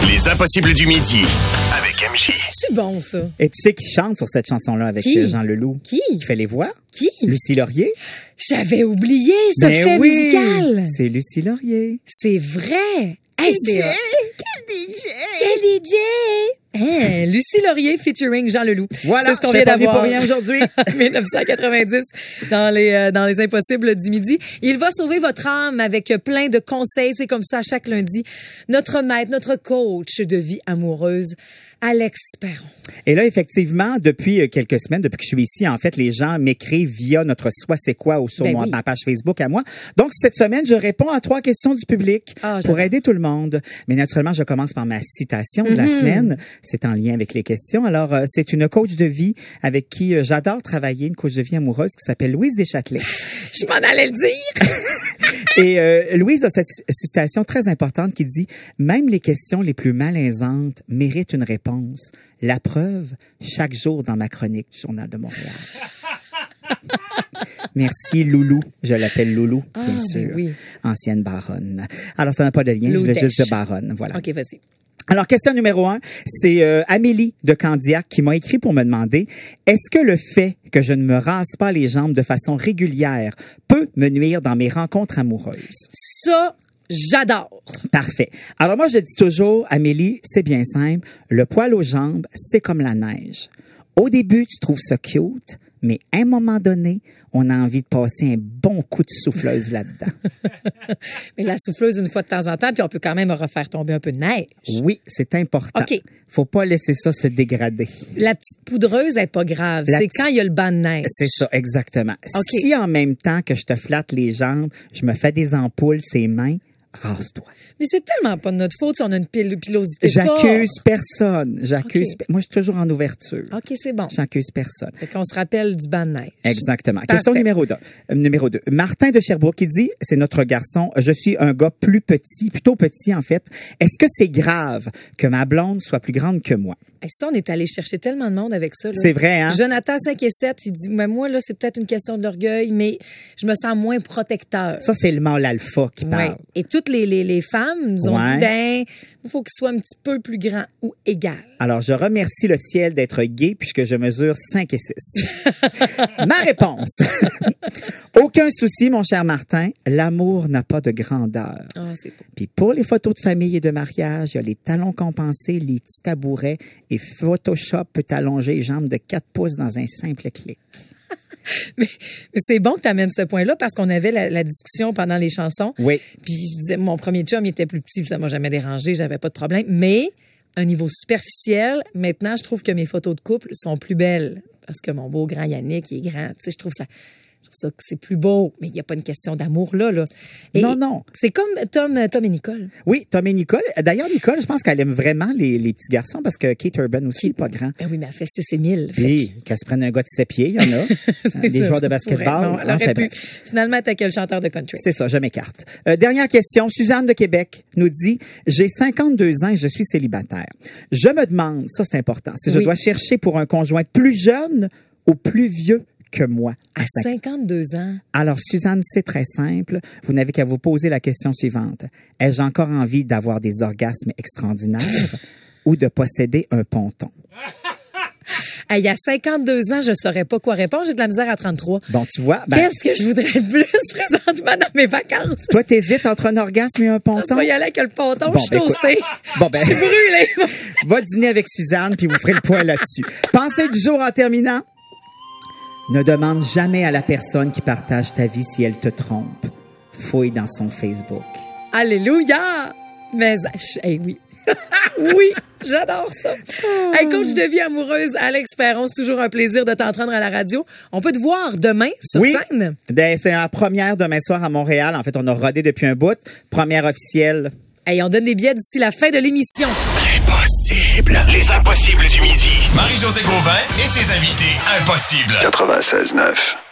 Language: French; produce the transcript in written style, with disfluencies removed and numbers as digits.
Les impossibles du midi. Avec MJ. C'est bon, ça. Et tu sais qui chante sur cette chanson-là avec Qui? Jean Leloup? Qui? Qui fait les voix? Qui? Lucie Laurier. J'avais oublié ce Ben fait oui, musical. c'est Lucie Laurier. C'est vrai. Hey, c'est hot. Quel DJ! Hein, Lucie Laurier featuring Jean Leloup. Voilà, c'est ce qu'on je vient serais pas venu d'avoir pour rien aujourd'hui. 1990 dans les Impossibles du midi. Il va sauver votre âme avec plein de conseils. C'est comme ça chaque lundi. Notre maître, notre coach de vie amoureuse, Alex Perron. Et là, effectivement, depuis quelques semaines, depuis que je suis ici, en fait, les gens m'écrivent via notre Soit c'est quoi ou sur ma page Facebook à moi. Donc, cette semaine, je réponds à 3 questions du public pour aider tout le monde. Mais naturellement, je commence par ma citation de la semaine. C'est en lien avec les questions. Alors, c'est une coach de vie avec qui j'adore travailler, une coach de vie amoureuse qui s'appelle Louise Deschâtelet. Je m'en allais le dire! Et Louise a cette citation très importante qui dit « Même les questions les plus malaisantes méritent une réponse. La preuve, chaque jour dans ma chronique du Journal de Montréal. » Merci Loulou. Je l'appelle Loulou, bien sûr. Oui. Ancienne baronne. Alors, ça n'a pas de lien, je voulais juste de baronne. Voilà. OK, vas-y. Alors, question numéro 1, c'est Amélie de Candiac qui m'a écrit pour me demander « Est-ce que le fait que je ne me rase pas les jambes de façon régulière peut me nuire dans mes rencontres amoureuses? » Ça, j'adore. Parfait. Alors moi, je dis toujours, Amélie, c'est bien simple. Le poil aux jambes, c'est comme la neige. Au début, tu trouves ça cute, mais à un moment donné, on a envie de passer un bon coup de souffleuse là-dedans. Mais la souffleuse une fois de temps en temps, puis on peut quand même refaire tomber un peu de neige. Oui, c'est important. OK. Faut pas laisser ça se dégrader. La petite poudreuse n'est pas grave. C'est quand il y a le banc de neige. C'est ça, exactement. OK. Si en même temps que je te flatte les jambes, je me fais des ampoules ses mains, rase-toi. Mais c'est tellement pas de notre faute si on a une pilosité forte. J'accuse personne. Moi, je suis toujours en ouverture. OK, c'est bon. J'accuse personne. Fait qu'on se rappelle du banc de neige. Exactement. Parfait. Question numéro 2. Martin de Sherbrooke qui dit, c'est notre garçon, je suis un gars plutôt petit en fait. Est-ce que c'est grave que ma blonde soit plus grande que moi? Et ça, on est allé chercher tellement de monde avec ça. Là. C'est vrai, hein? Jonathan 5 et 7, il dit, mais moi, là, c'est peut-être une question de l'orgueil, mais je me sens moins protecteur. Ça, c'est le mâle alpha qui parle. Ouais. Et toutes les femmes nous ont dit, ben, il faut qu'il soit un petit peu plus grand ou égal. Alors, je remercie le ciel d'être gay puisque je mesure 5 et 6. Ma réponse. Aucun souci, mon cher Martin. L'amour n'a pas de grandeur. Ah, c'est beau. Puis pour les photos de famille et de mariage, il y a les talons compensés, les petits tabourets et Photoshop peut allonger les jambes de 4 pouces dans un simple clic. Mais c'est bon que tu amènes ce point-là parce qu'on avait la discussion pendant les chansons. Oui. Puis je disais, mon premier chum, il était plus petit, puis ça m'a jamais dérangé, j'avais pas de problème. Mais, un niveau superficiel, maintenant, je trouve que mes photos de couple sont plus belles. Parce que mon beau grand Yannick, il est grand. Tu sais, je trouve ça que c'est plus beau. Mais il n'y a pas une question d'amour là. Et non. C'est comme Tom et Nicole. Oui, Tom et Nicole. D'ailleurs, Nicole, je pense qu'elle aime vraiment les petits garçons parce que Kate Urban aussi n'est pas grand. Ben oui, mais elle fait 6 et 1000. Oui, qu'elle se prenne un gars de 7 pieds, il y en a. Des joueurs de basketball. Non, elle aurait pu finalement attaquer le chanteur de country. C'est ça, je m'écarte. Dernière question. Suzanne de Québec nous dit, j'ai 52 ans et je suis célibataire. Je me demande, ça c'est important, si je dois chercher pour un conjoint plus jeune ou plus vieux que moi. À 52 ans. Alors, Suzanne, c'est très simple. Vous n'avez qu'à vous poser la question suivante. Ai-je encore envie d'avoir des orgasmes extraordinaires ou de posséder un ponton? Il y a 52 ans, je saurais pas quoi répondre. J'ai de la misère à 33. Bon, tu vois. Qu'est-ce que je voudrais de plus présentement dans mes vacances? Toi, t'hésites entre un orgasme et un ponton? Je vais y aller avec le ponton. Je suis toastée. Je suis brûlée. Va dîner avec Suzanne, puis vous ferez le point là-dessus. Pensée du jour en terminant. Ne demande jamais à la personne qui partage ta vie si elle te trompe. Fouille dans son Facebook. Alléluia! Mais, oui. Oui, j'adore ça. Hey, coach de vie amoureuse, Alex Perron, c'est toujours un plaisir de t'entendre à la radio. On peut te voir demain sur scène. C'est la première demain soir à Montréal. En fait, on a rodé depuis un bout. Première officielle. Hey, on donne des billets d'ici la fin de l'émission. Impossible. Les impossibles du midi. Marie-Josée Gauvin et ses invités impossibles. 96.9.